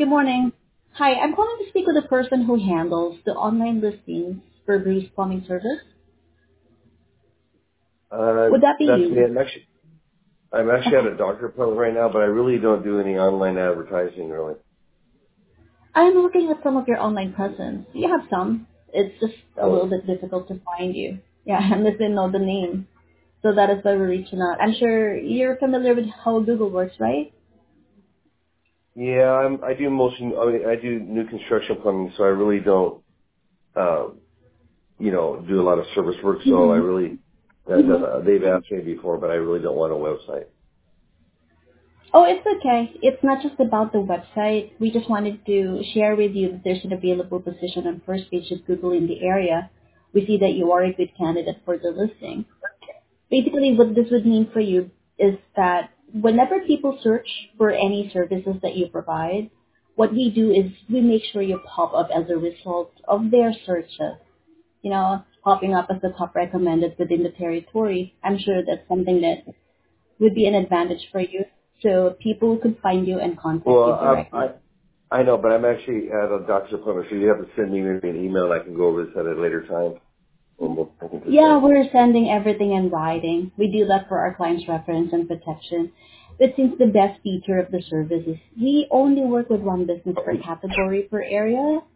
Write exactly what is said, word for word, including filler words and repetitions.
good morning. Hi, I'm calling to speak with the person who handles the online listings for Bruce Plumbing Service. Uh, Would that be that's me. you? I'm actually, I'm actually at Okay. a doctor appointment right now, but I really don't do any online advertising, really. I'm looking at some of your online presence. You have some. It's just a Oh, little bit difficult to find you. Yeah, unless they know the name. So that is why we're reaching out. I'm sure you're familiar with how Google works, right? yeah, I'm, I do most, I mean, I do new construction plumbing, so I really don't, um, you know, do a lot of service work. So I Mm-hmm. really, that, Mm-hmm. that, they've asked me before, but I really don't want a website. Oh, it's okay. It's not just about the website. We just wanted to share with you that there's an available position on first page of Google in the area. We see that you are a good candidate for the listing. Basically, what this would mean for you is that whenever people search for any services that you provide, what we do is we make sure you pop up as a result of their searches. You know, popping up as the top recommended within the territory. I'm sure that's something that would be an advantage for you. So people could find you and contact you Well, I, directly. I, I know, but I'm actually at a doctor's appointment, so you have to send me maybe an email and I can go over this at a later time. And we'll, I can Yeah, discuss. we're sending everything in writing. We do that for our clients' reference and protection. But since the best feature of the service is we only work with one business per category per area,